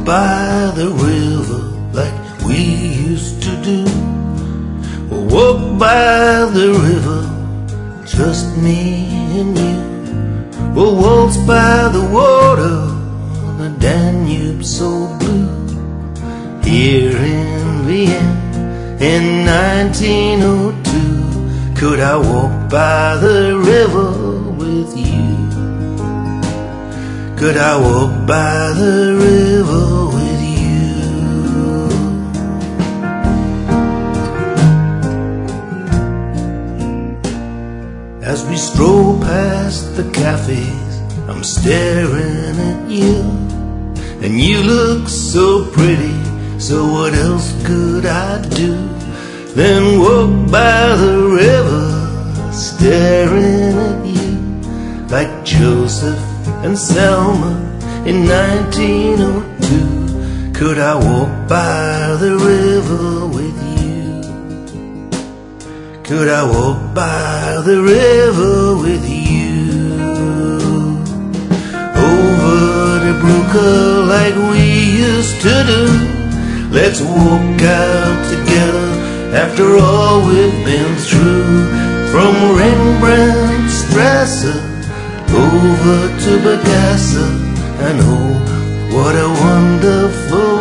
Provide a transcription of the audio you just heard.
by the river like we used to do. We'll walk by the river, just me and you. We'll waltz by the water, the Danube so blue. Here in Vienna in 1902, could I walk by the river with you? Could I walk by the river with you? As we stroll past the cafes, I'm staring at you, and you look so pretty, so what else could I do than walk by the river, staring at you, like Joseph and Selma in 1902. Could I walk by the river with you? Could I walk by the river with you? Over to Brooker like we used to do. Let's walk out together after all we've been through. From Rembrandt Strasser over to Bagassa, and oh, what a wonderful